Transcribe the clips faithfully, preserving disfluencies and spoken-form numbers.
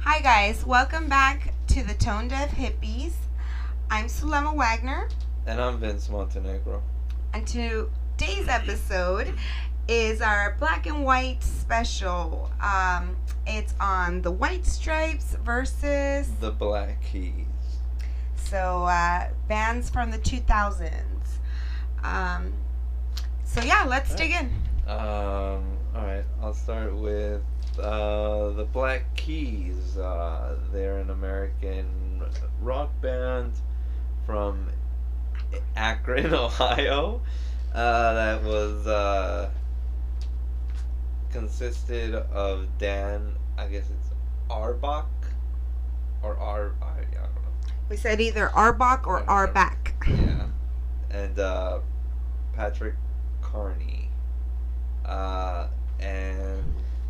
Hi guys, welcome back to the Tone Deaf Hippies. I'm Sulema Wagner, And I'm Vince Montenegro. and today's episode is our black and white special. Um, it's on the White Stripes versus The Black Keys. so uh, bands from the two thousands. Um, so yeah, let's dig in. Um, alright, I'll start with uh, the Black Keys. Uh, they're an American rock band from Akron, Ohio. Uh, that was uh, consisted of Dan, I guess it's Arbach or R. I, I don't know. We said either Arbach or Arback. Yeah, and uh, Patrick Carney, uh, and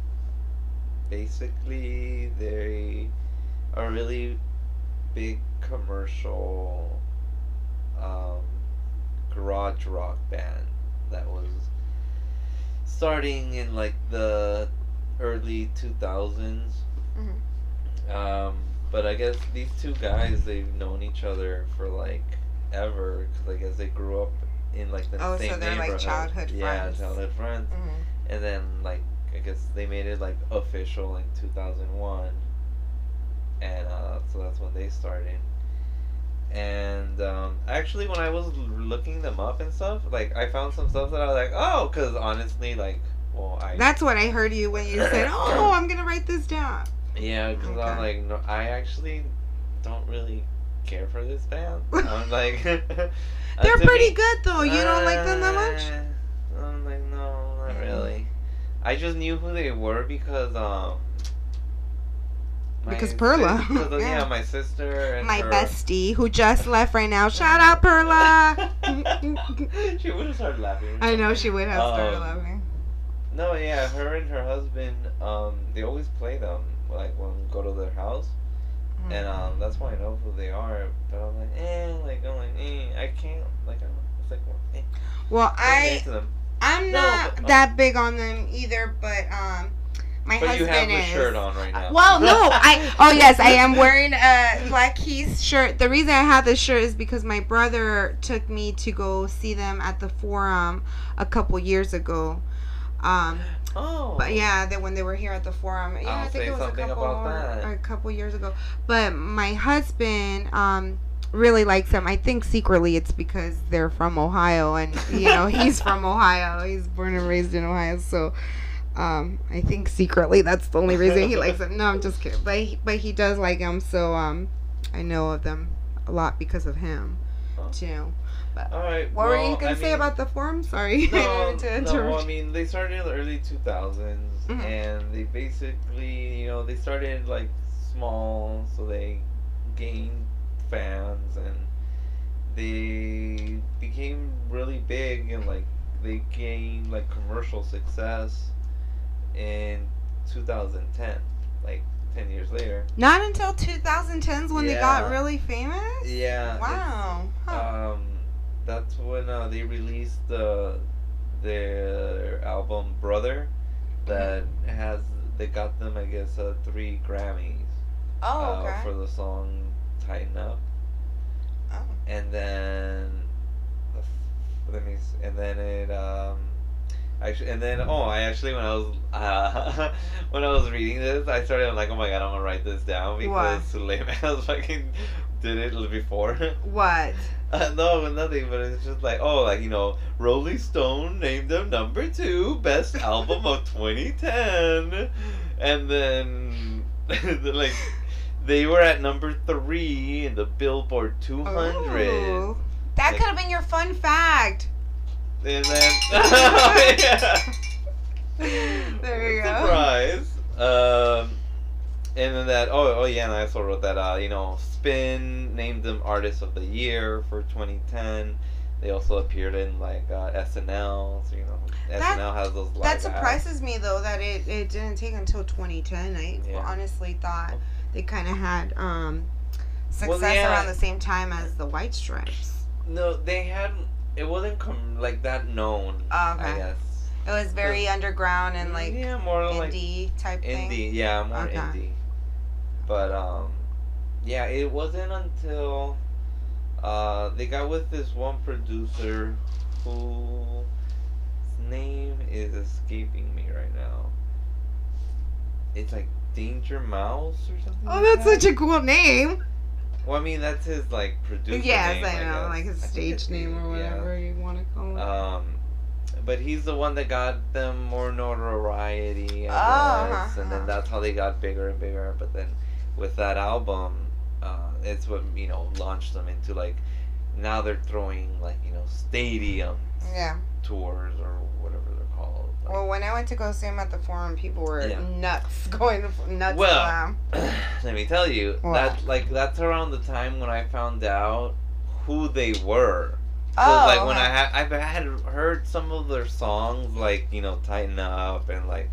basically they are a really big commercial um, garage rock band that was starting in like the early two thousands. Mhm. Um, but I guess these two guys, they've known each other for like ever, cause I guess they grew up in like the Oh, same so they're, like, neighborhood. childhood yeah, friends. childhood friends. Mhm. And then like I guess they made it like official in two thousand one, and uh, so that's when they started. And um, actually, when I was l- looking them up and stuff, like I found some stuff that I was like, oh, because honestly, like, well, I That's what I heard you when you said, "Oh, I'm gonna write this down." yeah, because I'm Okay. like, no, I actually don't really care for this band. I'm like, uh, They're to pretty me- good though. You don't like them that much? Uh, I'm like, no, not Mm. really. I just knew who they were because um. my Because sis- Perla. because, uh, Yeah. yeah, my sister and My her- bestie who just left right now. Shout out, Perla. She would have started laughing. I know she would have started Um, laughing. No, yeah, her and her husband, um, they always play them like when we go to their house, Mm. and um, that's why I know who they are. But I'm like, eh, like I'm like, eh, I can't, like I'm, it's like, well, eh, Well, can't get I into them. I'm No, not but- that big on them either, but um, my But you husband have the is. shirt on right now. Well, no, I. Oh yes, I am wearing a Black Keys shirt. The reason I have this shirt is because my brother took me to go see them at the Forum a couple years ago. Um, Oh. but yeah, that when they were here at the Forum, yeah, I'll I think say it was a something couple about more, that. a couple years ago. But my husband um really likes them. I think secretly it's because they're from Ohio, and you know he's from Ohio. He's born and raised in Ohio, so. Um, I think secretly that's the only reason he likes them. No, I'm just kidding. But he, but he does like them, so um, I know of them a lot because of him, Huh. too. All right. What were you well, gonna I say mean, about the forum? Sorry, I No, didn't mean to no. interrupt. I mean, they started in the early two thousands, Mhm. and they basically, you know, they started like small, so they gained fans, and they became really big, and like they gained like commercial success in two thousand ten, like ten years later. Not until twenty tens when they got Yeah. really famous. Yeah. it's- Wow. Huh. Um, that's when uh, they released the their album Brother, that has they got them I guess uh, three Grammys Oh, uh, okay. for the song Tighten Up, Oh. and then the f- let me s- and then it um. Actually, and then oh, I actually when I was uh, when I was reading this, I started I'm like, oh my god, I'm gonna write this down because Suleiman has fucking did it before. What? Uh, no, nothing. But it's just like, oh, like you know, Rolling Stone named them number two best album of twenty ten, and then then, like they were at number three in the Billboard two hundred, Ooh. That Like- could have been your fun fact. and then oh, yeah. There you go. Surprise. Um, and then that oh oh yeah, and I also wrote that uh you know Spin named them Artist of the Year for twenty ten. They also appeared in like uh, S N L, so you know That- S N L has those live That acts. surprises me though that it, it didn't take until twenty ten. I Yeah. honestly thought they kind of had um success Well, yeah. around the same time as the White Stripes. No, they had it wasn't com- like that known. Oh, okay. I guess. It was very underground and like yeah, more like indie type thing. indie. Yeah, more Okay. indie. But um, yeah, it wasn't until uh they got with this one producer who his name is escaping me right now. It's like Danger Mouse or something. Oh, like that's that. such a cool name. Well, I mean that's his like producer Yes, name. I know, guess. like his I think stage it's- name or yeah. whatever you want to call it. Um, but he's the one that got them more notoriety, I Oh, guess, uh-huh. and then that's how they got bigger and bigger. But then with that album, uh, it's what you know launched them into like now they're throwing like you know stadium Yeah. tours or whatever they're called. Like, Well, when I went to go see him at the Forum, people were Yeah. nuts, going nuts. Well, around. let me tell you What? that like that's around the time when I found out who they were. Oh, So like when okay. I had I've had heard some of their songs like you know Tighten Up and like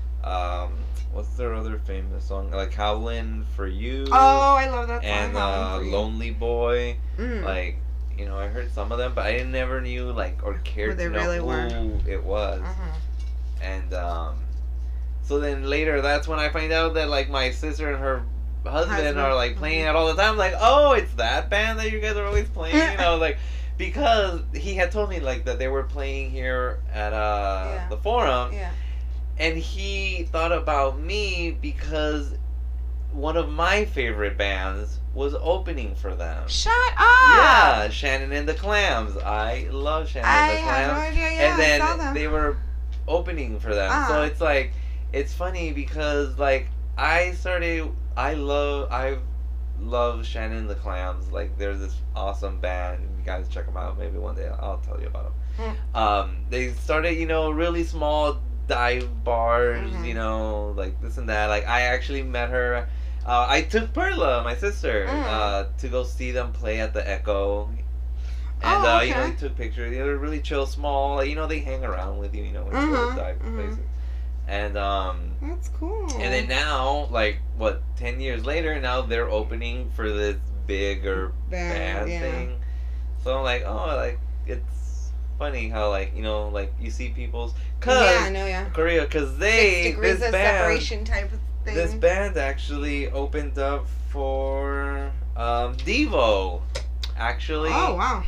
um what's their other famous song like Howlin' for You Oh, I love that song. and Howlin' uh, for You. Lonely Boy Mm. like you know I heard some of them but I never knew like or cared they to know really who were. it was Uh-huh. and um so then later that's when I find out that like my sister and her husband, Husband. are like playing Mhm. it all the time like oh it's that band that you guys are always playing you know like because he had told me like that they were playing here at uh Yeah. the Forum Yeah. and he thought about me because one of my favorite bands was opening for them. Shut up. Yeah, Shannon and the Clams. I love Shannon I and the had no Clams. idea. Yeah, and then I saw them. they were opening for them. Uh-huh. So it's like it's funny because like I started I love I love Shannon and the Clams. Like they're this awesome band. You guys check them out. Maybe one day I'll tell you about them. Mm. Um, they started you know really small dive bars. Mhm. You know like this and that. Like I actually met her. Uh, I took Perla, my sister, Mm. uh, to go see them play at the Echo. And, Oh, uh, you know, okay. they took pictures. They were really chill, small. Like, you know, they hang around with you, you know, when you go Mhm, to dive mhm. places. And, um, That's cool. and then now, like, what, ten years later, now they're opening for this bigger Band, band yeah. thing. So I'm like, oh, like, it's funny how, like, you know, like, you see people's. Cause, Yeah, I know, yeah. Korea, because Six they, degrees this of band. separation type of thing. This band actually opened up for um, Devo, actually. Oh, wow.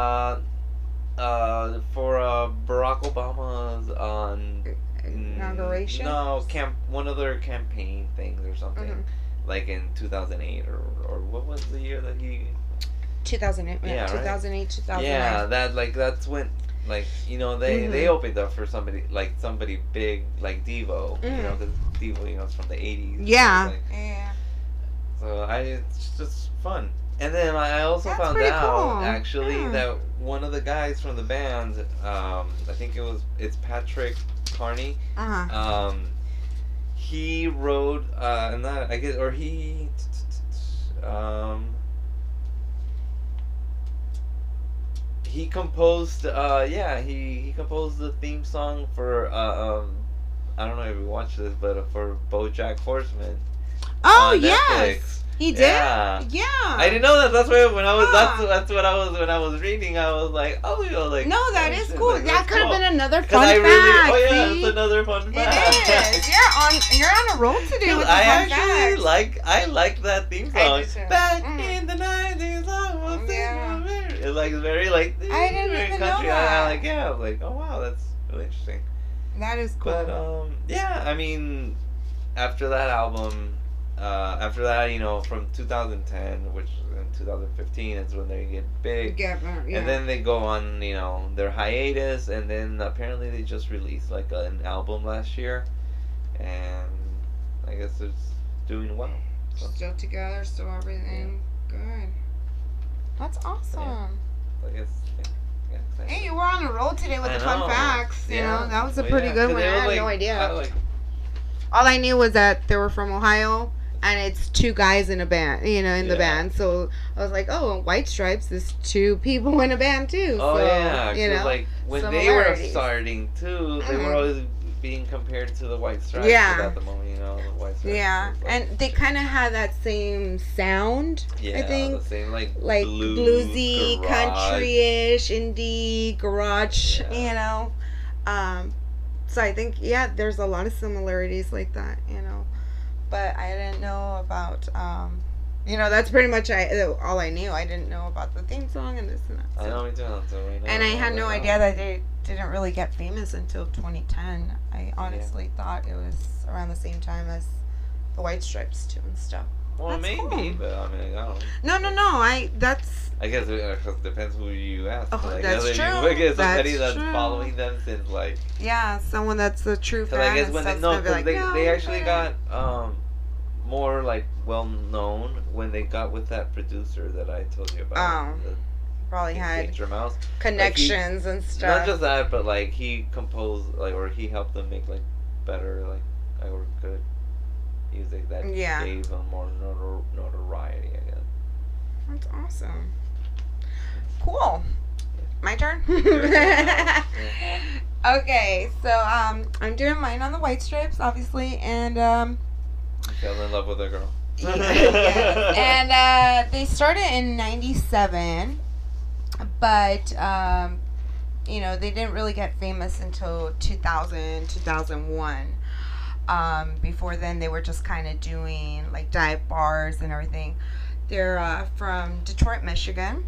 Uh, uh, for uh, Barack Obama's on Inauguration? No, camp one of their campaign things or something, Mhm. like in two thousand eight or or what was the year that he? two thousand eight. Yeah, Yeah, right? two thousand eight, two thousand nine. Yeah, that like that's when. Like you know they, Mhm. they opened up for somebody like somebody big like Devo you Mhm. know because Devo you know is from the eighties Yeah. like, Yeah. so I it's just fun and then I also That's found pretty out cool. actually Yeah. that one of the guys from the band um, I think it was it's Patrick Carney Uh-huh. um, he wrote uh, and that I guess or he um, he composed uh yeah he he composed the theme song for uh um I don't know if you watched this but uh, for BoJack Horseman Oh, on yes. Netflix. He did? Yeah. Yeah. I didn't know that. That's why when I was that's Huh. that's what I was when I was reading. I was like, oh, you know, like No, that oh, is shit, cool. like, that that's could have cool. been another 'Cause fun I fact. really, oh yeah, see? it's another fun fact. It is. You're on. You're on a roll today 'Cause with the I fun actually facts. like I like that theme I song. do too. Back Mm. in the nineties, I was Yeah. yeah. It's like very like I didn't very even know country. I, that. I like yeah. I was like oh wow, that's really interesting. That is cool. But um, yeah, I mean, after that album, uh, after that, you know, from two thousand ten, which in two thousand fifteen is when they get big, Yeah, but- yeah. and then they go on, you know, their hiatus, and then apparently they just released like an album last year, and I guess it's doing well. So, Still together, still everything good. That's awesome. I guess. Yeah, yeah, excited. Hey, you were on a roll today with I the fun know. facts. You Yeah. know, that was a Well, pretty yeah, good 'cause one. it I was had like- no idea. I like, All I knew was that they were from Ohio, and it's two guys in a band, you know, in the Yeah. band. So I was like, oh, White Stripes is two people in a band too. oh so, yeah, 'cause you know, like when they were similarities. starting too, they Mhm. were always being compared to the White Stripes. Yeah. At the moment, you know, the White Stripes. yeah, was, like, and they kind of had that same sound. yeah, I think. the same like Like blues, bluesy, garage. country-ish, indie, garage, Yeah. you know. Um, so I think yeah, there's a lot of similarities like that, you know. but I didn't know about. Um, you know, that's pretty much I all I knew. I didn't know about the theme song and this and that. I So. know me too. So right now, And I had no right idea now. that they didn't really get famous until twenty ten. I honestly thought it was around the same time as the White Stripes too and stuff. Well, That's maybe, cool. but I mean, I don't. No, no, no. I that's I guess it uh, 'cause it depends who you ask. Oh, like, that's other true. You, I guess somebody That's that's true. following them since like. yeah, someone that's a true Because fan I guess and when they stuff's no, gonna be because like, they no, they actually yeah. got um more like well known when they got with that producer that I told you about. Oh, the, probably the had Danger Mouse. connections and stuff. Not just that, but like he composed like or he helped them make like better like or good music that Yeah. gave them more notor- notoriety. I guess. That's awesome. Cool. My turn. Yeah. Okay, so um, I'm doing mine on the White Stripes, obviously, and um, Fell in love with a girl. yeah, yes. and uh, they started in ninety-seven, but um, you know they didn't really get famous until two thousand, two thousand one. Um, before then, they were just kind of doing like dive bars and everything. They're uh, from Detroit, Michigan,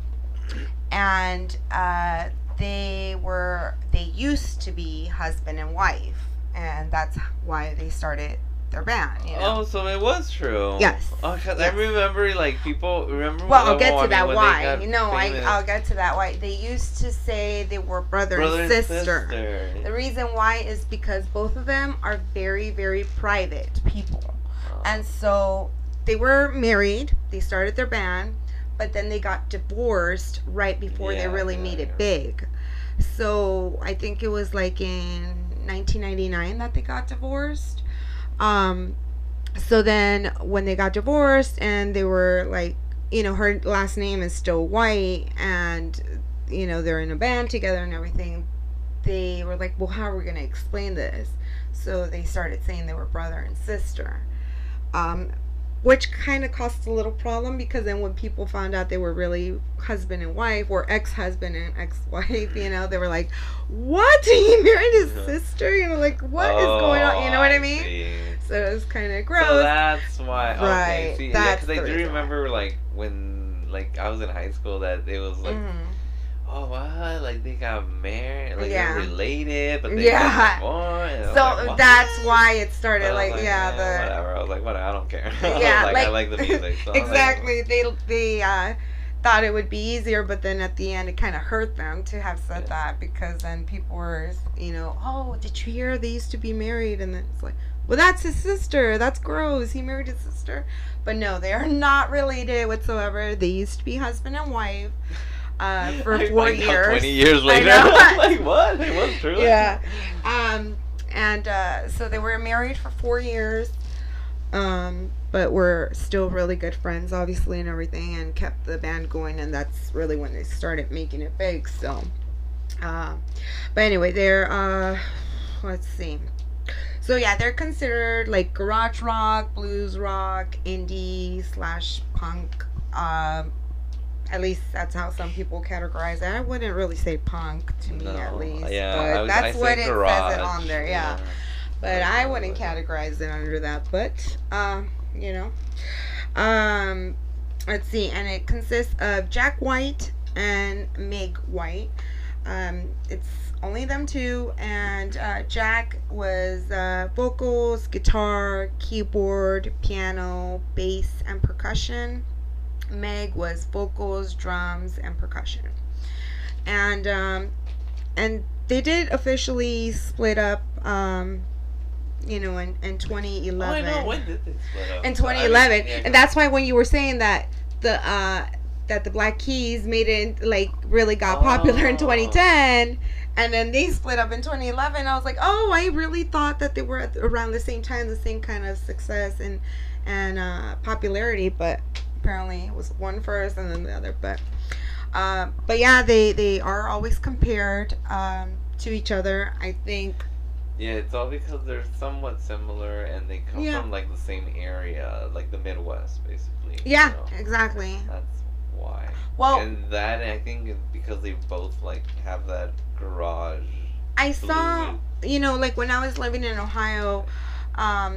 and uh, they were they used to be husband and wife, and that's why they started their band. You know? Oh, so it was true. Yes. Oh, 'cause Yes. I remember like people remember. Well, I'll oh, get I to mean, that when they why. got You know, I, famous. I'll get to that why. They used to say they were brother, Brother and sister. sister. The reason why is because both of them are very, very private people. Oh. And so they were married, they started their band, but then they got divorced right before they Yeah, really yeah, made it yeah. big. So I think it was like in nineteen ninety-nine that they got divorced. Um, so then when they got divorced and they were like, you know, her last name is still White and, you know, they're in a band together and everything, they were like, well, how are we going to explain this? So they started saying they were brother and sister. Um, which kind of caused a little problem because then when people found out they were really husband and wife or ex-husband and ex-wife, you know, they were like, what? He married his sister? You know, like, what is going on? You know what I mean? see. So it was kind of gross. So that's why. Okay, Right, see, yeah, that's because I the do reason why. remember like when like I was in high school that it was like, Mhm. oh what, like they got married, like Yeah. they're related, but they Yeah. got divorced. And I was So like, what? that's why it started I was like, yeah, eh, the whatever. I was like, whatever. I don't care. Yeah, like, like, I like the music. So I'm like, exactly. They they uh, thought it would be easier, but then at the end, it kind of hurt them to have said Yeah. that because then people were, you know, oh, did you hear they used to be married? And then it's like, well, that's his sister. That's gross. He married his sister. But no, they are not related whatsoever. They used to be husband and wife uh, for I four find out years. Twenty years I later, know. I'm like what? It was true. Yeah. Um, and uh, so they were married for four years, um, but were still really good friends, obviously, and everything, and kept the band going. And that's really when they started making it big. So, uh, but anyway, they're uh, let's see. So yeah, they're considered like garage rock, blues rock, indie slash punk. Um, at least that's how some people categorize it. I wouldn't really say punk to me, No, at least. yeah, but I was, that's I say what it garage, says it on there. Yeah, but I wouldn't categorize it under that. But uh, you know, um, let's see, and it consists of Jack White and Meg White. Um, it's only them two, and uh, Jack was uh, vocals, guitar, keyboard, piano, bass, and percussion. Meg was vocals, drums, and percussion. And um, and they did officially split up, um, you know, in, in twenty eleven. Oh, I know. When did they split up? In twenty eleven, I mean, yeah, and that's why when you were saying that the uh, that the Black Keys made it like really got popular in Oh. twenty ten, and then they split up in twenty eleven. I was like, oh, I really thought that they were at, around the same time, the same kind of success and and uh, popularity, but apparently it was one first and then the other. But uh, but yeah, they they are always compared um, to each other. I think. Yeah, it's all because they're somewhat similar and they come Yeah. from like the same area, like the Midwest, basically. Yeah, you know? exactly. That's why. Well, and that I think is because they both like have that garage. I saw, blues. you know, like when I was living in Ohio, um,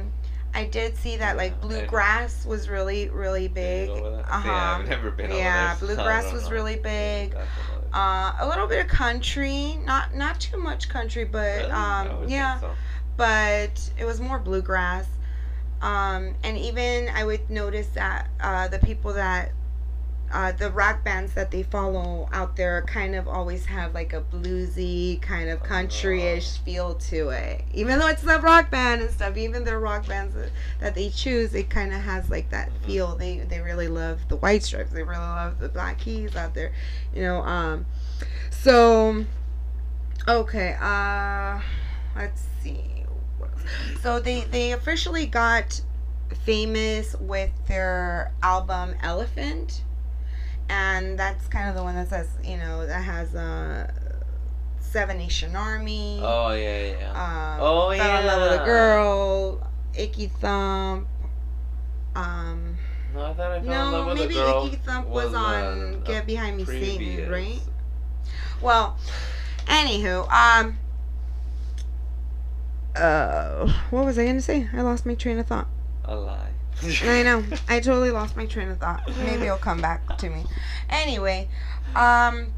I did see that like Yeah, and- bluegrass was really really big. Did you go over that? Uh See, I've huh. never been Yeah, over there. so I bluegrass don't was know. really Yeah, big. that's another thing. Uh, a little bit of country, not not too much country, but Really? I um, would yeah, think so. but it was more bluegrass. Um, and even I would notice that uh, the people that uh, the rock bands that they follow out there kind of always have like a bluesy kind of country-ish feel to it. Even though it's a rock band and stuff, even their rock bands that, that they choose, it kind of has like that Mhm. feel. They they really love the White Stripes. They really love the Black Keys out there, you know. Um, so okay, uh, let's see. So they they officially got famous with their album Elephant, and that's kind of the one that says, you know, that has uh Seven Nation Army. Oh yeah, yeah. Um, Oh, Fell in Love with yeah. a Girl, Icky Thump. Um, No, I thought I fell in no, love with maybe a girl. Icky Thump was, was, on uh, Get Behind Me Satan, previous. right? Well, anywho, um, uh, what was I gonna say? I lost my train of thought. A lie. I know. I totally lost my train of thought. Maybe it'll come back to me. Anyway, um,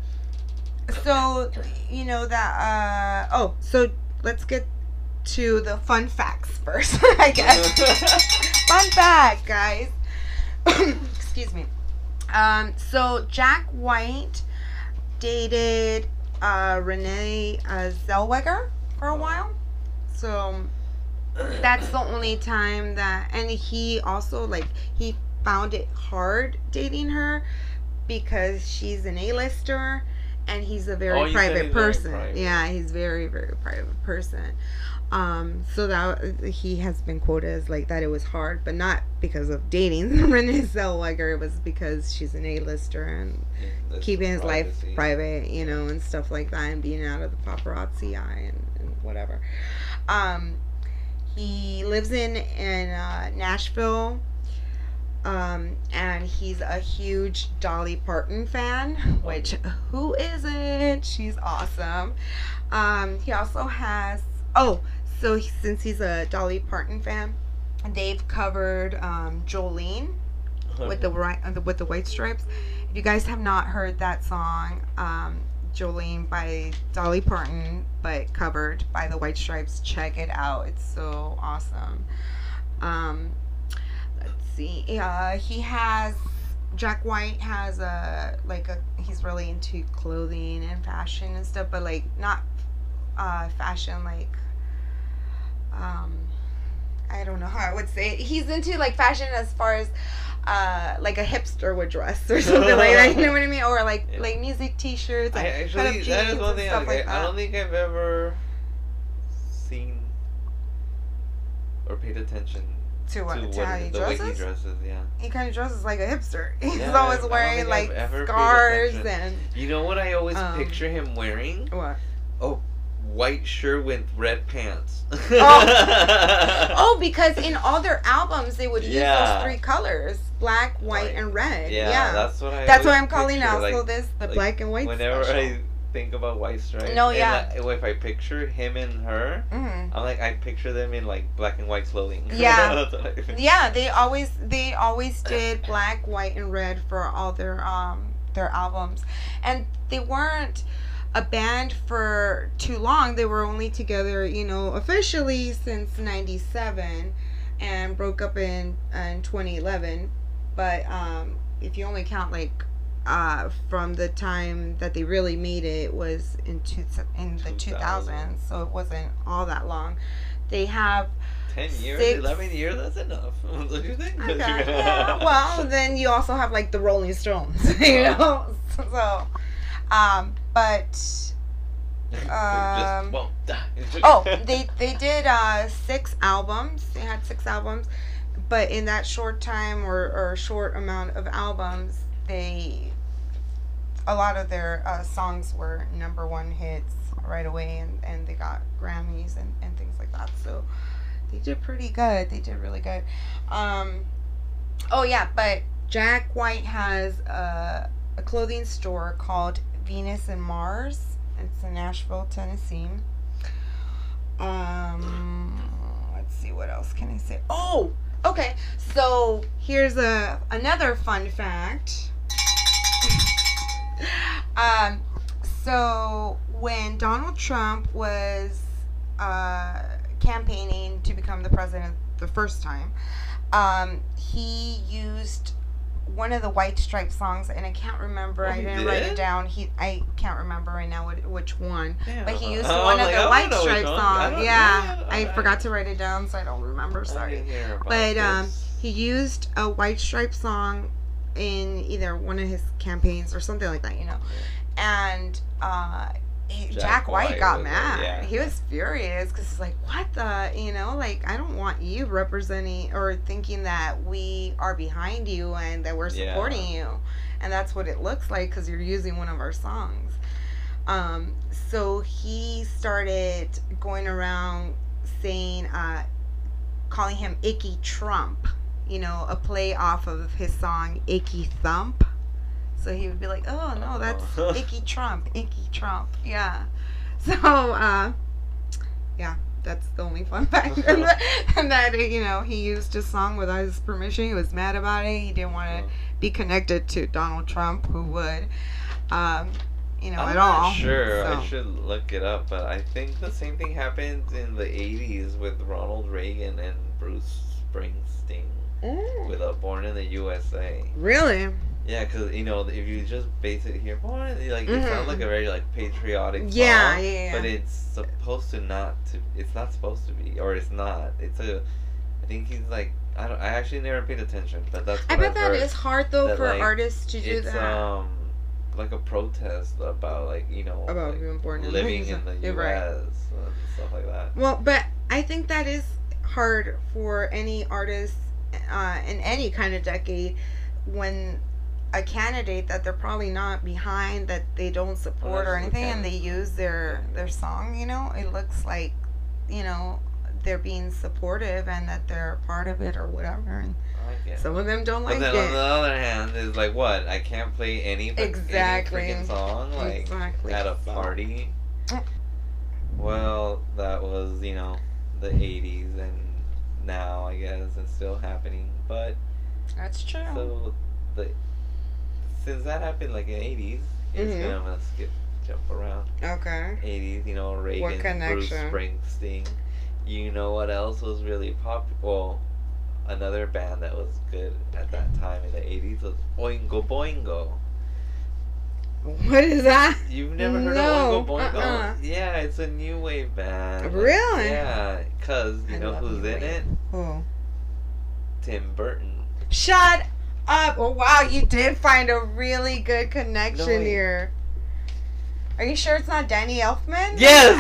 so you know that. Uh, oh, so let's get to the fun facts first, I guess. Fun fact, guys. Excuse me. Um, so Jack White dated uh, Renee uh, Zellweger for a while. So that's the only time that, and he also like he found it hard dating her because she's an A-lister and he's a very Oh, you said private he's very person. private. Yeah, he's very very private person. Um, so that he has been quoted as like that it was hard, but not because of dating Renee Zellweger. It was because she's an A-lister and Yeah, that's keeping his life privacy. private, you know, and stuff like that, and being out of the paparazzi eye and, and whatever. Um, he lives in in uh, Nashville, um, and he's a huge Dolly Parton fan. Which who isn't? She's awesome. Um, he also has oh, so he, since he's a Dolly Parton fan, they've covered um, Jolene with the right with the White Stripes. If you guys have not heard that song, um, Jolene by Dolly Parton, but covered by the White Stripes, check it out. It's so awesome. Um, let's see. Uh, he has Jack White has a like a he's really into clothing and fashion and stuff, but like not uh, fashion like um. I don't know how I would say it. He's into like fashion as far as uh like a hipster would dress or something like that. You know what I mean? Or like Yeah. like music T-shirts. I And actually, cut-up that is jeans one and thing. stuff Like, like I, I that. don't think I've ever seen or paid attention To what? to To what how he the way he dresses? dresses. Yeah. He kind of dresses like a hipster. He's Yeah, always I don't wearing think like I've ever paid scarves attention. and You know what I always Um, picture him wearing? what? Oh, white shirt with red pants. Oh, because in all their albums they would use Yeah. those three colors: black, white, Like, and red. Yeah, Yeah, that's what I. that's what always I'm calling picture, out. like, so this the like, black and white. Whenever special. I think about White Stripes, No, and, yeah. like, if I picture him and her, Mhm. I'm like I picture them in like black and white clothing. Yeah. That's what I think. Yeah, they always they always did black, white, and red for all their um their albums, and they weren't a band for too long. They were only together, you know, officially since ninety-seven, and broke up in in twenty eleven. But um, if you only count like uh from the time that they really made it was in two, in the two thousands, so it wasn't all that long. They have Ten years, Six. eleven years. That's enough. Don't you think? Okay. Yeah. Well, then you also have like the Rolling Stones, you know. So, um, but Just um, won't die. oh, they they did uh six albums. They had six albums, but in that short time or or short amount of albums, they a lot of their uh, songs were number one hits right away, and and they got Grammys and and things like that. So. They did pretty good. They did really good. Um, oh yeah, but Jack White has a, a clothing store called Venus and Mars. It's in Nashville, Tennessee. Um, let's let's see, what else can I say? Oh, okay. So here's a another fun fact. um, so when Donald Trump was uh, campaigning to become the president the first time, um, he used one of the White Stripes songs, and I can't remember. Oh, I he didn't did? write it down. He, I can't remember right now what, which one. Damn. But he used Oh, one I'm of like, the I White don't know which Stripes one. I songs. don't- Yeah, yeah, I alright. forgot to write it down, so I don't remember. I Sorry. didn't hear about But um, this. he used a White Stripe song in either one of his campaigns or something like that, you know. And uh, he, Jack, Jack White, White got was like, mad. yeah. He was furious because he's like, "What the? You know, like I don't want you representing or thinking that we are behind you and that we're Yeah. supporting you." And that's what it looks like because you're using one of our songs. Um, so he started going around saying, uh, calling him Icky Trump, you know, a play off of his song Icky Thump. So he would be like, "Oh no, that's Oh. Icky Trump, Icky Trump." Yeah. So, uh, yeah, that's the only fun fact. And that, you know, he used his song without his permission. He was mad about it. He didn't want to be connected to Donald Trump, who would, um, you know, I'm at not all. sure. So- I should look it up, but I think the same thing happened in the eighties with Ronald Reagan and Bruce Springsteen Mm. with uh, "Born in the U S A." Really? Yeah, because you know if you just base it here, "Born," in- like it Mhm. sounds like a very like patriotic song. Yeah, yeah, yeah. But it's supposed to not to. It's not supposed to be, or it's not. It's a. I think he's like. I don't. I actually never paid attention, but that's. What I bet I've that heard. is hard though that, for like, artists to do it's that. um like a protest about like you know About like, being born in the living U S A. in the Yeah, U S right. and stuff like that. Well, but I think that is hard for any artist uh, in any kind of decade when a candidate that they're probably not behind, that they don't support or that's anything, the and they use their their song. You know, it looks like, you know, they're being supportive and that they're a part of it or whatever. And I guess. some of them don't But like then on the it. other hand, is like what? I can't play any fuck- Exactly. any freaking song like Exactly. at a So- party. Mm. Well, that was you know the eighties, and now I guess it's still happening. But That's true. so the since that happened like in eighties, it's Mhm. gonna I'm gonna skip jump around. Okay. eighties, you know, Reagan, Bruce connection? Springsteen. You know what else was really popular? Well, another band that was good at that time in the eighties was Oingo Boingo. What is that? You've never heard No, of Oingo Boingo? uh-uh. Yeah, it's a new wave band. Like, Really? yeah, because you I know love who's new in wave. it? Oh. Tim Burton. Shut up! Oh wow, you did find a really good connection No, wait. here. Are you sure it's not Danny Elfman? Yes!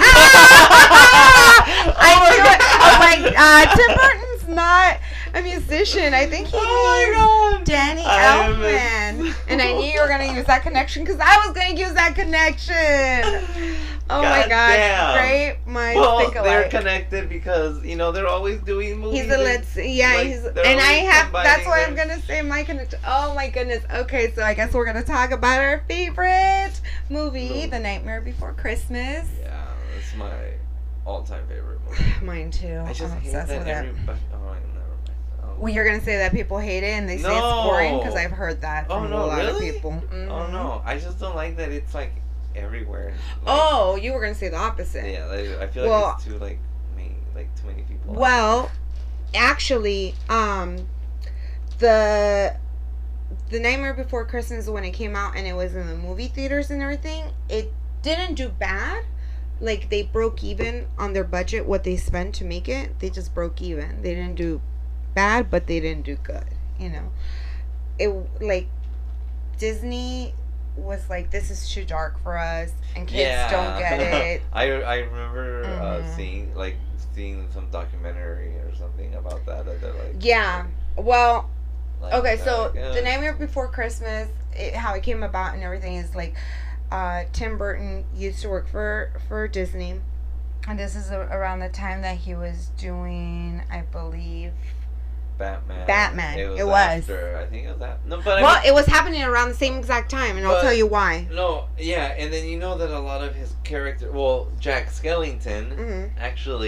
I knew it. I was like, uh, Tim Burton's not a musician. I think he Oh my means god! Danny I am Elfman. And I knew you were going to use that connection because I was going to use that connection. Oh my god, damn. great minds Well, think they're alike. connected because you know they're always doing movies. He's a and- let's yeah, like, he's they're and I always have that's combining why I'm their- gonna say my connection. Oh my goodness. Okay, so I guess we're gonna talk about our favorite movie, No. The Nightmare Before Christmas. Yeah, that's my all-time favorite movie. Mine too. I just I'm hate obsessed that with it. everybody. Oh, never mind. Oh. Well, you're gonna say that people hate it and they say it's No. boring because I've heard that Oh, from no, a lot really? of people. Oh Mhm. no, I just don't like that it's like everywhere. Like, Oh, you were gonna say the opposite. yeah, like, I feel like Well- it's too like me, like too many people. Well, actually, um, the the Nightmare Before Christmas, when it came out and it was in the movie theaters and everything, it didn't do bad. Like they broke even on their budget, what they spent to make it. They just broke even. They didn't do bad, but they didn't do good. You know, it like Disney was like, this is too dark for us, and kids yeah. don't get it. I I remember uh, Mhm. seeing like seeing some documentary or something about that. That they're like Yeah. Well, like, okay, uh, so yeah. The Nightmare Before Christmas, it, how it came about and everything is like, uh, Tim Burton used to work for for Disney, and this is a, around the time that he was doing, I believe. Batman. Batman, It was. it was. After, I think it was that. No, but I Well, mean, it was happening around the same exact time, and I'll But- tell you why. no, yeah, and then you know that a lot of his character, well, Jack Skellington, hmm actually,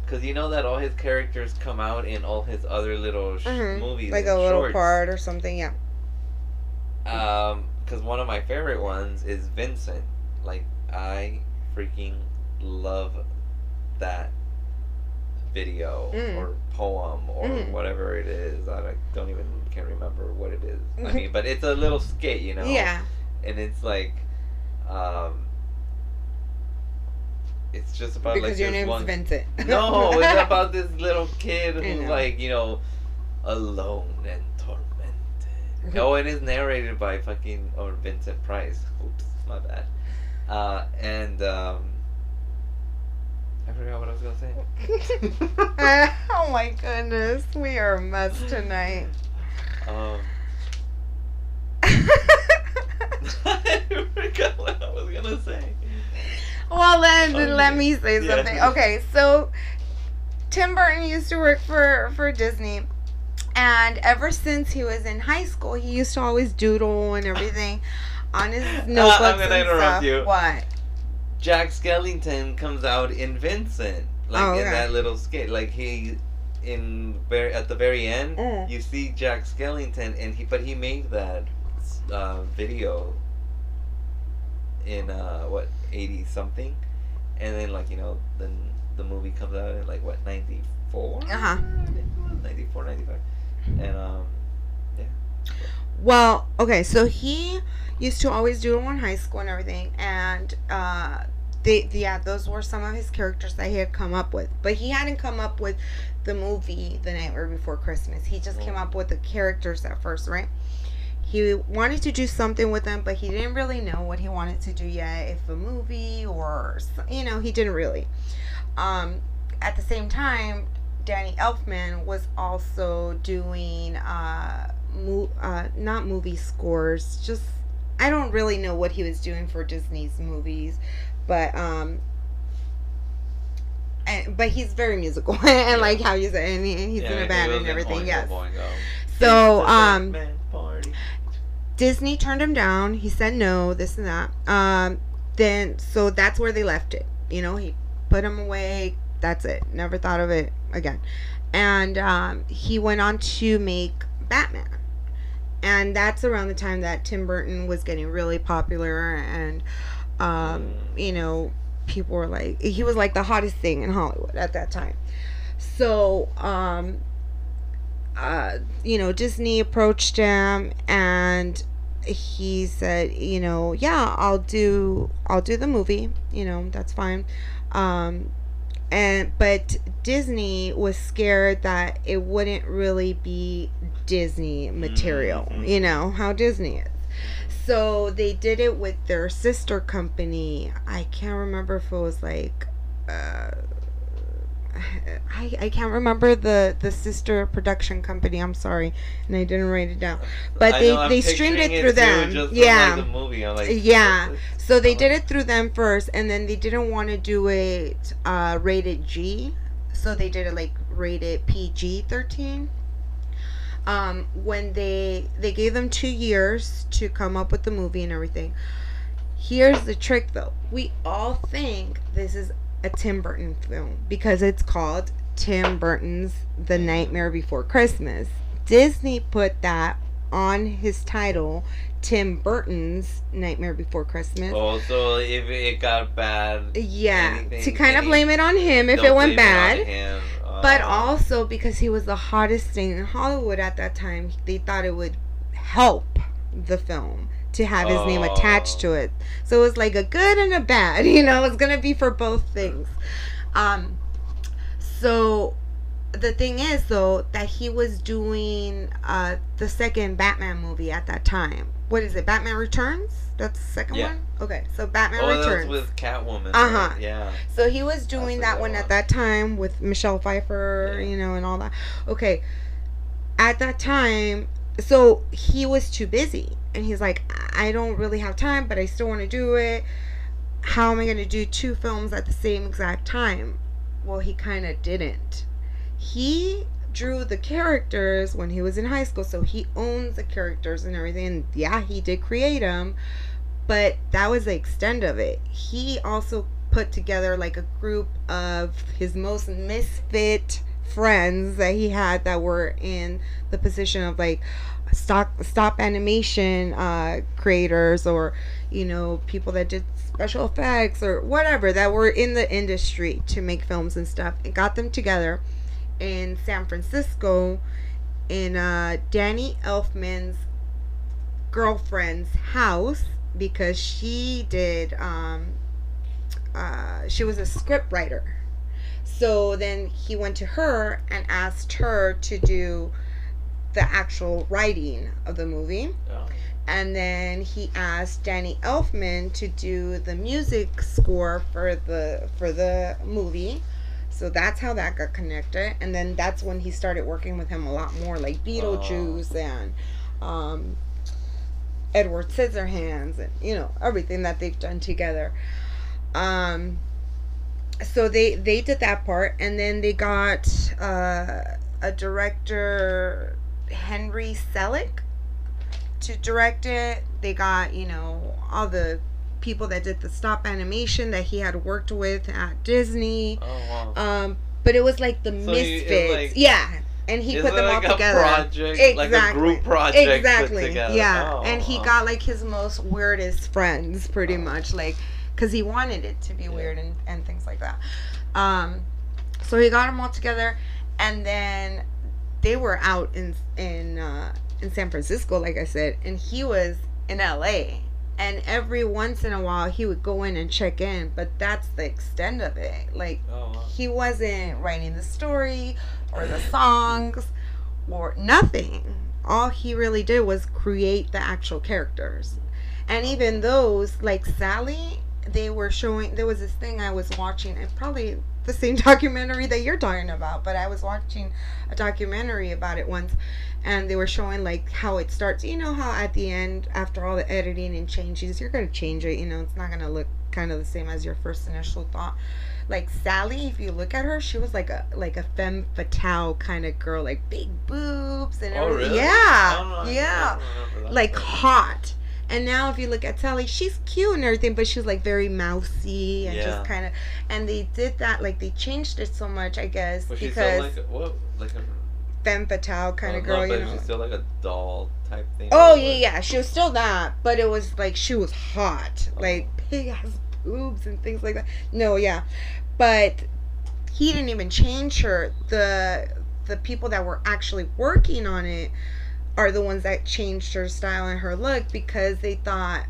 because you know that all his characters come out in all his other little sh- Mhm. movies, Like and a little shorts. part or something. Yeah. Um, because one of my favorite ones is Vincent. Like, I freaking love that video Mm. or poem or Mm. whatever it is. I like, don't even can remember what it is. I mean, but it's a little skit, you know. Yeah. And it's like, um, it's just about Because like your this name's one. Vincent. No, it's about this little kid I who's know. like, you know, alone and tormented. Oh, and it's narrated by fucking or Vincent Price. Oops, my bad. Uh, and um, I forgot what I was gonna say. Oh my goodness, we are a mess tonight. Um, I forgot what I was gonna say. Well, then, then Oh, let yeah. me say Yeah. something. Okay, so Tim Burton used to work for for Disney, and ever since he was in high school, he used to always doodle and everything on his notebooks Uh, I'm gonna and interrupt stuff. you. What? Jack Skellington comes out in Vincent, like Oh, in okay. that little skit. Like he, in very at the very end, Mm. you see Jack Skellington, and he but he made that uh, video in uh, what eighty something, and then like you know then the movie comes out in like what ninety-four, Uh-huh. ninety-four, ninety-five, and um yeah. Well, okay, so he used to always doodle in high school and everything, and uh, they, yeah, those were some of his characters that he had come up with. But he hadn't come up with the movie The Nightmare Before Christmas. He just came up with the characters at first, right? He wanted to do something with them, but he didn't really know what he wanted to do yet, if a movie or, s- you know, he didn't really. Um, at the same time, Danny Elfman was also doing uh, mo- uh not movie scores, just I don't really know what he was doing for Disney's movies, but um and, but he's very musical and Yeah. like how you said, and, he, and he's Yeah, in a he band was and in everything. Oingo Yes. Boingo. So It's a um Birdman party. Disney turned him down. He said no, this and that. Um, then so that's where they left it. You know, he put him away. That's it. Never thought of it again. And um, he went on to make Batman. And that's around the time that Tim Burton was getting really popular, and um, you know, people were like, he was like the hottest thing in Hollywood at that time. So um, uh, you know, Disney approached him, and he said, you know, yeah, I'll do, I'll do the movie. You know, that's fine. Um, and but Disney was scared that it wouldn't really be Disney material. Mhm. You know how Disney is. So they did it with their sister company. I can't remember if it was like. Uh, I, I can't remember the, the sister production company. I'm sorry, and I didn't write it down. But I they, know, I'm they streamed picturing it through too, them. just from, Yeah. like, the movie. I'm like, Yeah. what's this? So they Oh. did it through them first, and then they didn't want to do it uh, rated G, so they did it like rated P G thirteen. Um, when they they gave them two years to come up with the movie and everything. Here's the trick, though. We all think this is a Tim Burton film because it's called Tim Burton's The Nightmare Before Christmas. Disney put that on his title, Tim Burton's Nightmare Before Christmas. Oh, so if it got bad, Yeah, anything- to kind of any- blame it on him if don't it went blame it bad. on him. But Uh, also because he was the hottest thing in Hollywood at that time, they thought it would help the film to have his name attached to it. So it was like a good and a bad, you know, it's going to be for both things. Um, so the thing is, though, that he was doing uh, the second Batman movie at that time. What is it? Batman Returns? That's the second Yeah. one? Okay, so Batman oh, Returns. that's with Catwoman. Uh-huh. Right? Yeah. So he was doing That's that the one one. at that time with Michelle Pfeiffer, Yeah. you know, and all that. Okay. At that time, so he was too busy. And he's like, I don't really have time, but I still want to do it. How am I going to do two films at the same exact time? Well, he kind of didn't. He drew the characters when he was in high school, so he owns the characters and everything. And yeah, he did create them, but that was the extent of it. He also put together like a group of his most misfit friends that he had that were in the position of like stock stop animation uh creators, or you know, people that did special effects or whatever, that were in the industry to make films and stuff, and got them together in San Francisco in uh Danny Elfman's girlfriend's house, because she did um uh she was a script writer. So then he went to her and asked her to do the actual writing of the movie. Oh. And then he asked Danny Elfman to do the music score for the for the movie. So that's how that got connected. And then that's when he started working with him a lot more, like Beetlejuice, oh. and um, Edward Scissorhands, and you know, everything that they've done together. Um, so they they did that part, and then they got uh, a director, Henry Selick, to direct it. They got, you know, all the people that did the stop animation that he had worked with at Disney. Oh, wow. Um, but it was like the So misfits. you- like- yeah. And he Is put it them like all a together. project, exactly. like a group project put Exactly. together? Yeah. Oh, and he wow. got like his most weirdest friends, pretty Oh. much, like, because he wanted it to be Yeah. weird and, and things like that. Um, so he got them all together, and then they were out in in uh, in San Francisco, like I said, and he was in L A. And every once in a while, he would go in and check in, but that's the extent of it. Like, Oh, wow. he wasn't writing the story or the songs or nothing. All he really did was create the actual characters. And even those, like Sally, they were showing, there was this thing I was watching, and probably the same documentary that you're talking about, but I was watching a documentary about it once, and they were showing like how it starts. You know how at the end, after all the editing and changes, you're going to change it, you know, it's not going to look kind of the same as your first initial thought. Like Sally, if you look at her, she was like a like a femme fatale kind of girl, like big boobs and Oh, everything. really? Yeah, Oh, no, I yeah, don't remember that. like hot. And now if you look at Sally, she's cute and everything, but she's like very mousy and Yeah. just kind of. And they did that, like they changed it so much, I guess, Was she because still like a, what, like a femme fatale kind uh, of girl, no, you but know. she's still like a doll type thing? Oh or yeah, what? yeah, she was still that, but it was like she was hot, Oh. like big ass boobs and things like that. No, yeah, but he didn't even change her. The the people that were actually working on it are the ones that changed her style and her look, because they thought,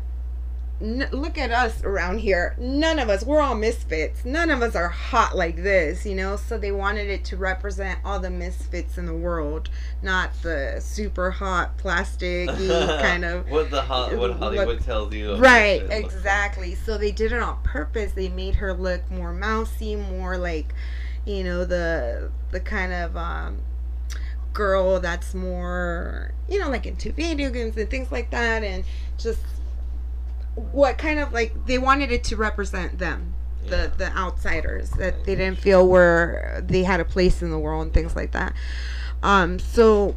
N- look at us around here. None of us, we're all misfits. None of us are hot like this, you know? So they wanted it to represent all the misfits in the world, not the super hot, plastic kind of. what the ho- what look- Hollywood tells you. a Right, misfit looks like. exactly. So they did it on purpose. They made her look more mousy, more like, you know, the the kind of um, girl that's more, you know, like into video games and things like that, and just what kind of like they wanted it to represent them, the Yeah. the outsiders that they didn't feel were they had a place in the world and things like that. Um, so,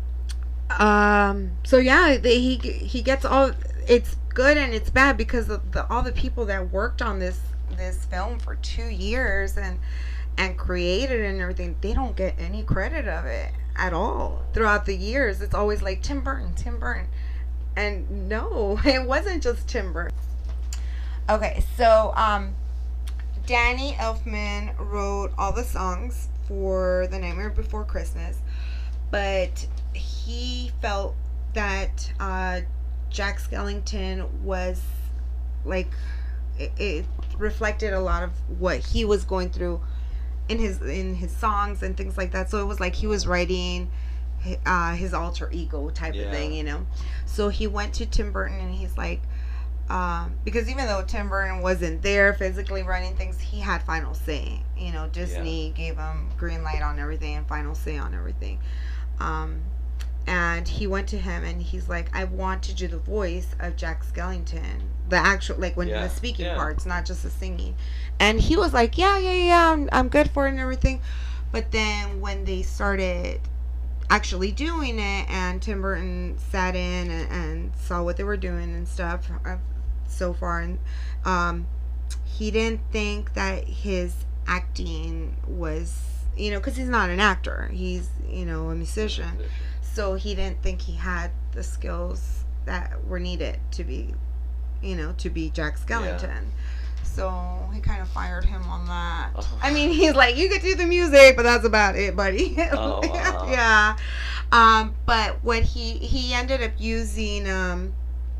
um, so yeah, they, he he gets all. It's good and it's bad because of the all the people that worked on this this film for two years and and created it and everything. They don't get any credit of it at all throughout the years. It's always like Tim Burton, Tim Burton. And no, it wasn't just Tim Burton. Okay, so um, Danny Elfman wrote all the songs for The Nightmare Before Christmas, but he felt that uh, Jack Skellington was like it, it reflected a lot of what he was going through in his in his songs and things like that. So it was like he was writing uh, his alter ego type Yeah. of thing, you know. So he went to Tim Burton and he's like, um, because even though Tim Burton wasn't there physically running things, he had final say. You know, Disney gave him green light on everything and final say on everything. Um, and he went to him and he's like, I want to do the voice of Jack Skellington, the actual, like when Yeah. the speaking Yeah. parts, not just the singing. And he was like, yeah, yeah, yeah, I'm, I'm good for it and everything. But then when they started actually doing it and Tim Burton sat in and, and saw what they were doing and stuff uh, so far, and um, he didn't think that his acting was, you know, because he's not an actor. He's, you know, a musician. So he didn't think he had the skills that were needed to be, you know, to be Jack Skellington. Yeah. So he kind of fired him on that. Oh. I mean, he's like, you could do the music, but that's about it, buddy. Oh, wow. Yeah. Um, but what he, he ended up using, um,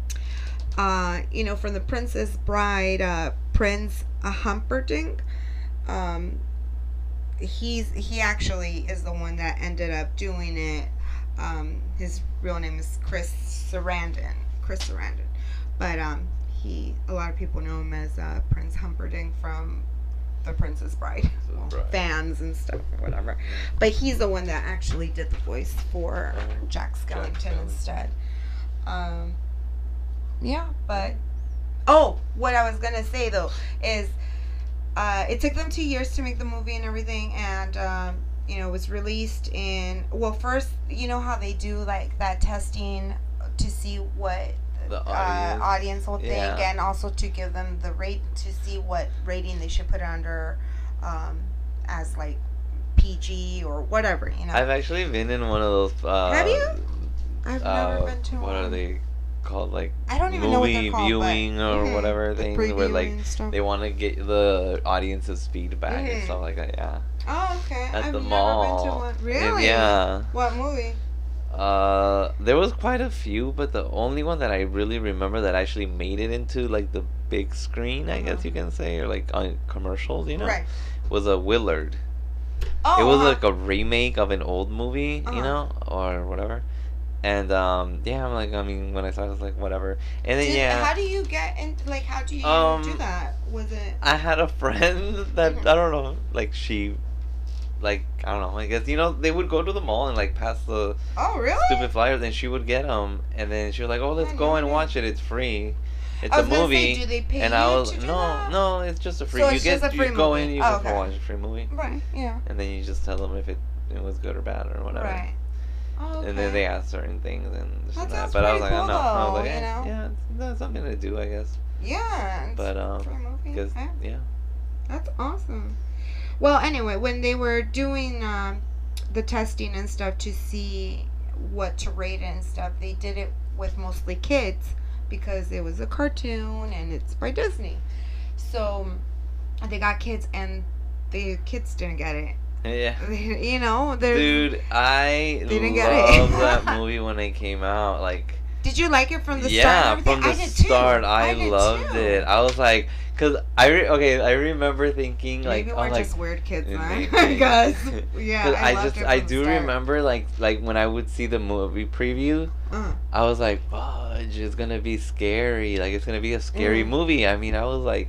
uh, you know, from the Princess Bride, uh, Prince Humperdinck, um, he's, he actually is the one that ended up doing it. Um, his real name is Chris Sarandon. Chris Sarandon. But, um, he, a lot of people know him as uh, Prince Humperdinck from The Princess Bride. Well, Bride. Fans and stuff or whatever. But he's the one that actually did the voice for Jack Skellington, Jack Skellington. instead. Um, yeah, but... Oh, what I was going to say, though, is uh, it took them two years to make the movie and everything, and... Um, you know, it was released in... Well, first, you know how they do, like, that testing to see what... The audience, uh, audience will think, yeah. And also to give them the rate to see what rating they should put under, um, as like P G or whatever, you know. I've actually been in one of those. Uh, Have you? I've uh, never been to what one. What are they called? Like I don't even movie know what they're called, viewing but, or mm-hmm, whatever the things where like they want to get the audience's feedback mm-hmm. and stuff like that. Yeah. Oh, okay. At I've the never mall. been to one. Really? Yeah. What movie? Uh, there was quite a few, but the only one that I really remember that actually made it into like the big screen, I uh-huh. guess you can say, or like on commercials, you know, right. was a Willard. Oh, it was uh-huh. like a remake of an old movie, uh-huh. you know, or whatever. And um, yeah, I'm like, I mean, when I saw it, I was like, whatever. And then Did, yeah, how do you get into like how do you um, do that? Was it? I had a friend that mm-hmm. I don't know, like she. Like, I don't know, I guess, you know, they would go to the mall and, like, pass the oh, really? stupid flyers, and she would get them, and then she was like, oh, let's go and watch it, it's free. It's a movie. Say, do they pay and you I was, to do no, that? no, it's just a free, so you it's get, just a free you go movie. in, you oh, go okay. watch a free movie. Right, yeah. And then you just tell them if it, it was good or bad or whatever. Right. Oh, okay. And then they ask certain things and this that and that. But I was like, cool, oh, no. I was like, though, eh, you know? yeah, that's something to do, I guess. Yeah. It's but, um, free movie. Cause, yeah. yeah. That's awesome. Well, anyway, when they were doing um, the testing and stuff to see what to rate it and stuff, they did it with mostly kids because it was a cartoon and it's by Disney. So they got kids and the kids didn't get it. Yeah. You know, dude, I love that movie when it came out. Like, did you like it from the yeah, start? Yeah, from the I start, I, I loved too. it. I was like, cause I re- okay, I remember thinking like, maybe we're like, just weird kids, man. Because yeah, I, I just I do remember like like when I would see the movie preview, uh. I was like, fudge, it's gonna be scary. Like it's gonna be a scary mm. movie. I mean, I was like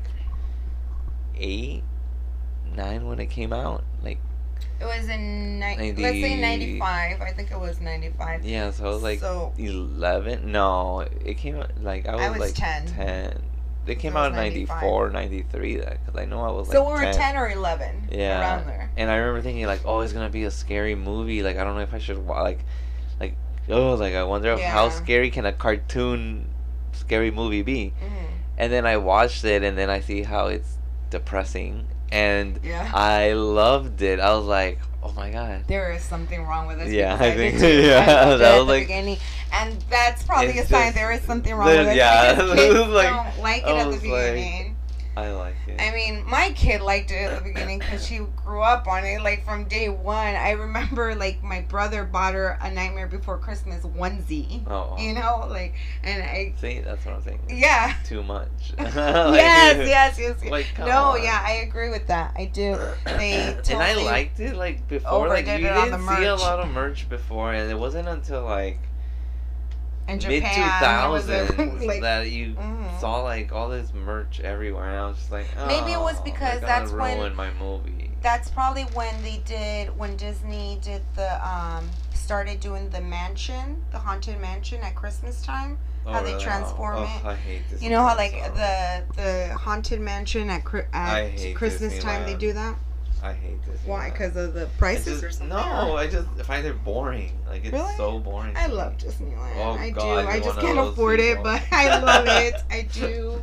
eight, nine when it came out, like. It was in ni- let's say ninety-five. I think it was ninety-five. Yeah, so I was like so, eleven. No, it came out like I was, I was like ten. ten. It came so out in ninety-four, ninety-three. That because I know I was like. So we were ten. ten or eleven. Yeah. Around there. And I remember thinking like, oh, it's gonna be a scary movie. Like I don't know if I should wa- like, like oh, like I wonder yeah. how scary can a cartoon scary movie be? Mm-hmm. And then I watched it, and then I see how it's depressing. And yeah. I loved it. I was like, oh my god. There is something wrong with this. Yeah, I, I think too. yeah. I loved that it was like, beginning. And that's probably a sign there is something wrong there, with it. Yeah, Because kids like, don't like it at the beginning. Like, I like it. I mean, my kid liked it at the beginning because she grew up on it, like, from day one. I remember, like, my brother bought her a Nightmare Before Christmas onesie. Oh. You know? Like, and I... See, that's what I'm saying. Yeah. Too much. like, yes, yes, yes. yes. Like, come no, on. yeah, I agree with that. I do. They totally and I liked it, like, before. Like, you didn't see a lot of merch before, and it wasn't until, like... In mid two thousands like, that you mm-hmm. saw like all this merch everywhere, and I was just like, oh, maybe it was because that's ruin when my movie. That's probably when they did when Disney did the um started doing the mansion, the haunted mansion at Christmas time. Oh, how really? they transform oh, it. Oh, I hate this. You know how like the the haunted mansion at at Christmas time they do that. I hate this. Why? Because of the prices just, or something? No, I just find it boring. Like, it's really? so boring. I love Disneyland. Oh, I God, do. I just can't afford people. it, but I love it. I do.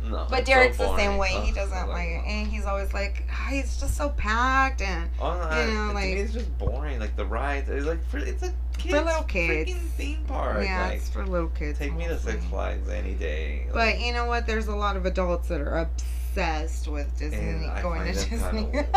No, But it's Derek's so the same boring. way. He Ugh, doesn't I like it, and he's always like, "Ah, he's just so packed and Oh, no, you know, to like- me it's just boring. Like the rides, it's like for it's a kids little kids. freaking theme park. yeah, like, it's for little kids." take me to mostly. Six Flags any day. But Like, you know what? There's a lot of adults that are obsessed with Disney, And I going to find Disney.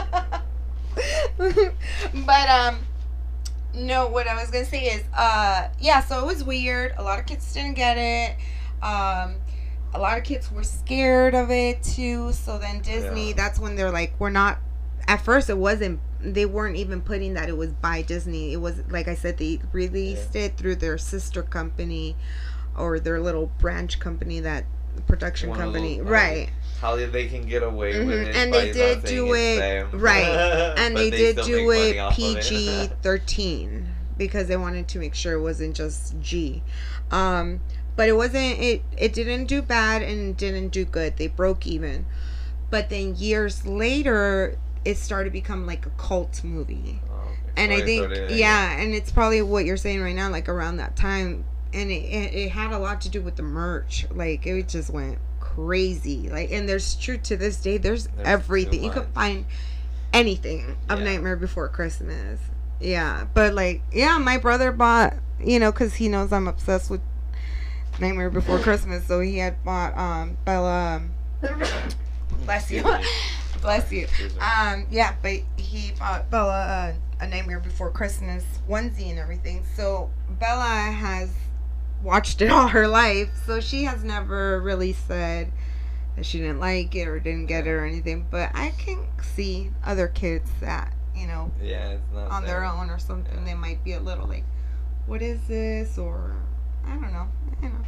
them But um, no, what I was gonna say is, uh, yeah. So it was weird. A lot of kids didn't get it. Um, a lot of kids were scared of it too. So then Disney, Yeah. that's when they're like, we're not. At first, it wasn't. They weren't even putting that it was by Disney. It was, like I said, they released Yeah. it through their sister company, or their little branch company, that production One of company, those, right? how they can get away Mhm. with it. And by they not did saying do it's it- them. right. And But they, did still do make money it off of P G thirteen because they wanted to make sure it wasn't just G. Um, but it wasn't. It it didn't do bad and it didn't do good. They broke even. But then years later, it started to become like a cult movie. Oh, okay. And Oh, I yeah, think, so did they, yeah, and it's probably what you're saying right now, like around that time. And it, it, it had a lot to do with the merch. Like, it just went crazy. Like, and there's true to this day, there's, There's everything. too You could much. find anything of Yeah. Nightmare Before Christmas. Yeah. But, like, yeah, my brother bought, you know, because he knows I'm obsessed with Nightmare Before Christmas. So he had bought um Bella. Bless you. Bless you. Excuse me. Um, yeah, but he bought Bella uh, a Nightmare Before Christmas onesie and everything. So Bella has watched it all her life, so she has never really said that she didn't like it or didn't get it or anything. But I can see other kids that, you know, Yeah, it's not on their them. own or something, Yeah. they might be a little like, what is this? Or I don't know. You know.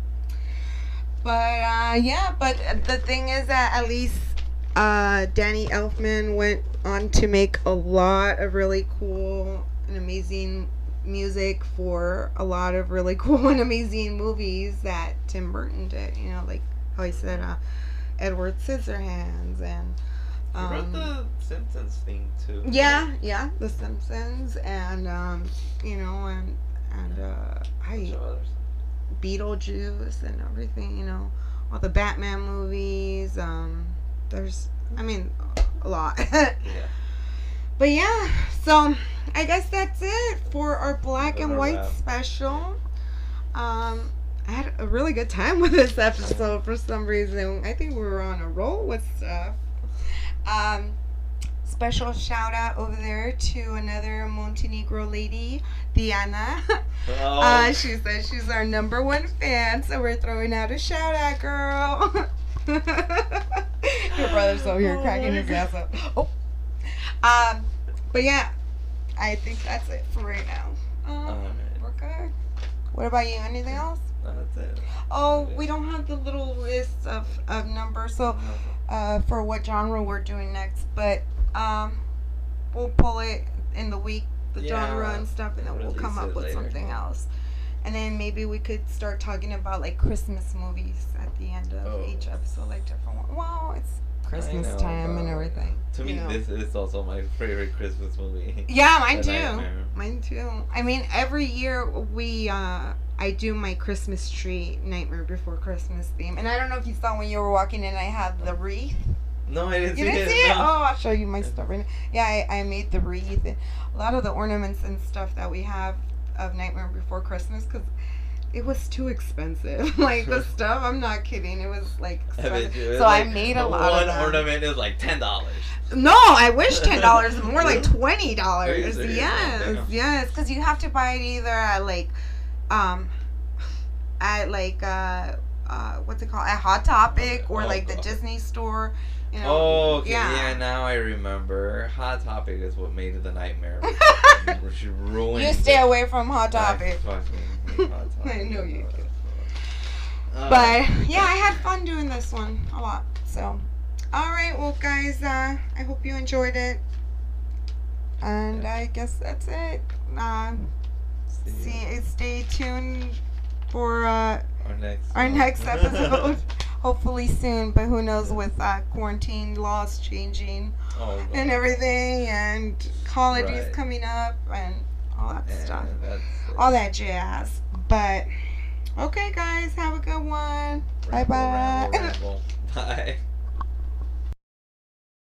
But uh, yeah, but the thing is that at least uh, Danny Elfman went on to make a lot of really cool and amazing music for a lot of really cool and amazing movies that Tim Burton did. You know, like how I said, uh, Edward Scissorhands and. He wrote Um, the Simpsons thing too. yeah, yeah, The Simpsons, and um, you know, and and uh, Bunch I of others. Beetlejuice and everything, you know, all the Batman movies. Um, there's, I mean, a lot. Yeah. But yeah, so I guess that's it for our black and Another white wrap. special. Um, I had a really good time with this episode for some reason. I think we were on a roll with stuff. Um, special shout out over there to another Montenegro lady, Diana. Oh, Uh, she said she's our number one fan, so we're throwing out a shout out, girl. Your brother's over here Oh cracking my his ass up. Oh. Um, but yeah, I think that's it for right now. Um, Alright. We're good. What about you? Anything else? that's it. Oh, Okay. we don't have the little list of, of numbers, so uh, for what genre we're doing next, but um, we'll pull it in the week, the Yeah, genre and stuff, and then we'll release come up it with later. something else. And then maybe we could start talking about like Christmas movies at the end of Oh. each episode, like different one. Well, it's Christmas know, time and but everything. To you me, know. this is also my favorite Christmas movie. Yeah, mine The too. Nightmare. Mine too. I mean, every year we uh I do my Christmas tree Nightmare Before Christmas theme. And I don't know if you saw when you were walking in, I have the wreath. No, I didn't You see didn't it. see it? no. Oh, I'll show you my stuff right now. Yeah, I, I made the wreath and a lot of the ornaments and stuff that we have of Nightmare Before Christmas because it was too expensive. Like the stuff, I'm not kidding. It was like I bet expensive. you, it's So I like made a lot one of them. ornament is like ten dollars. No, I wish ten dollars. More like twenty Are you dollars. serious? Yes, Damn. yes. Because you have to buy it either at like, um, at like uh, uh, what's it called? At Hot Topic or Oh, like the God. Disney store. You know. Oh, okay. yeah. Yeah. now I remember. Hot Topic is what made it the nightmare. She ruined You stay it. away from Hot Topic. I fucking hate Hot Topic. I know you do. Uh, But yeah, I had fun doing this one a lot. So, all right, well, guys, uh, I hope you enjoyed it, and Yeah. I guess that's it. Um, see you see, stay tuned for uh, our next our one. next episode. Hopefully soon, but who knows with uh, quarantine laws changing Oh, God. and everything, and holidays Right. coming up, and all that Yeah, stuff. that's it. All that jazz. But Okay, guys, have a good one. Bye Ramble, bye. ramble, ramble. Bye.